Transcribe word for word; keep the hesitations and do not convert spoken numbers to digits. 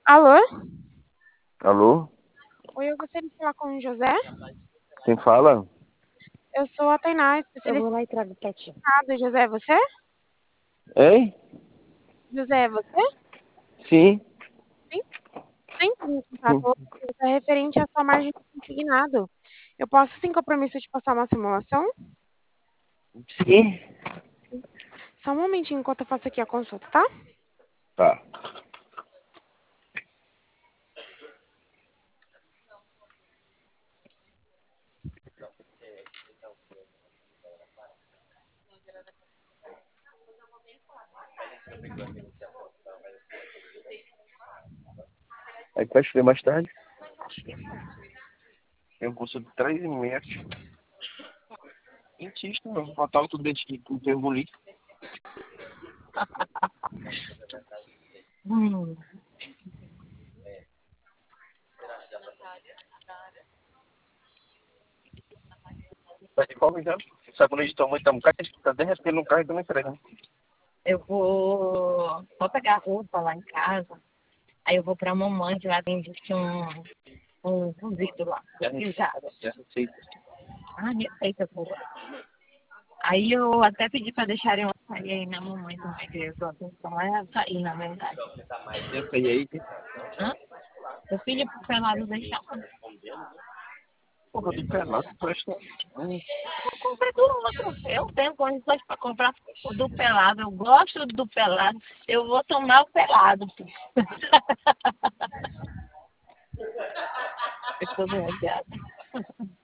Alô? Alô? Oi, eu gostaria de falar com o José. Quem fala? Eu sou a Tainá, Eu especialista vou lá e trago pra ti. em José, é você? Hein? José, é você? Sim. Sim. Sim, me Sim. contatou. É referente à sua margem de consignado. Eu posso, sem compromisso, te passar uma simulação? Sim. Só um momentinho enquanto eu faço aqui a consulta, tá? Tá. Aí pode escrever mais tarde? Tem um curso de três e meia. Insista, não. Botar tudo dentro de tudo tem engolir. Hum. Tá de folga já? Sabe quando a gente toma muito um carro, a gente tá até respirando no carro e também entrega. Eu vou, vou pegar roupa lá em casa. Aí eu vou pra mamãe, que lá tem diz que um, um, um vidro lá, pesquisado. Já receita. Ah, receita boa. Aí eu até pedi pra deixarem eu sair aí na mamãe também, que eu tô atenção é sair, na verdade. Eu sei aí. Hã? Eu pedi pro pelado deixar. Porra, do pelado presta. Hum. Eu comprei do outro. Eu tenho condições pra comprar o do pelado. Eu gosto do pelado. Eu vou tomar o pelado. Eu tô viajada.